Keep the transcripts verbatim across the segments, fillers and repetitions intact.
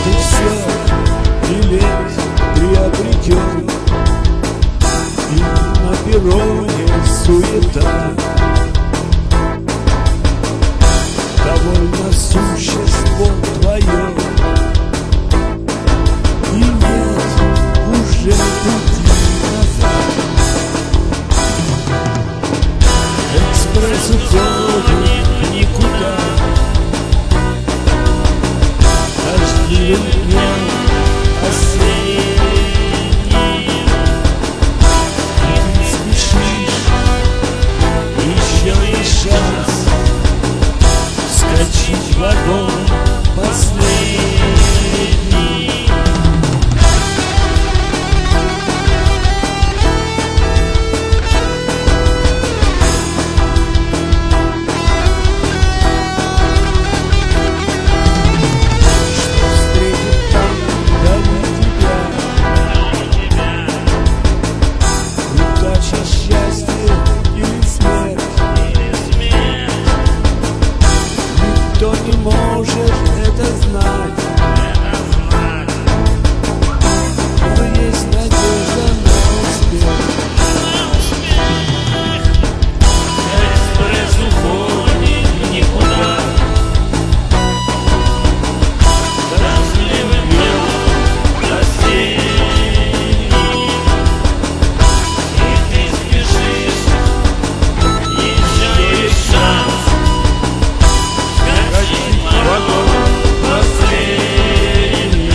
ты все билет приобретен, и на перроне суета. Довольно существо твое, и нет уже пути назад. Экспресс уходит никуда, дождливым днем осенним, и ты спешишь, еще есть шанс скачать в вагон последний. Никто не может это знать, но есть надежда на успех. Экспресс уходит никуда, дождливым днем осенним, и ты спешишь, еще есть шанс скачать в вагон последний.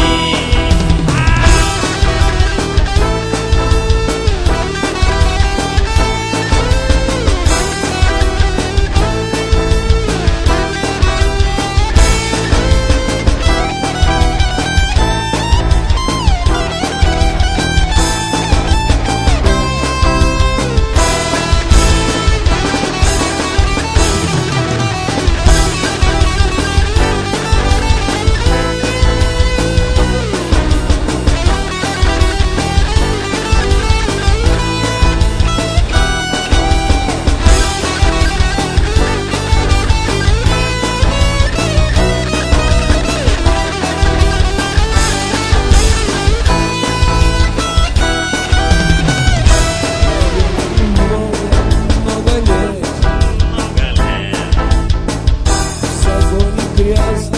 Много лет в загоне грязно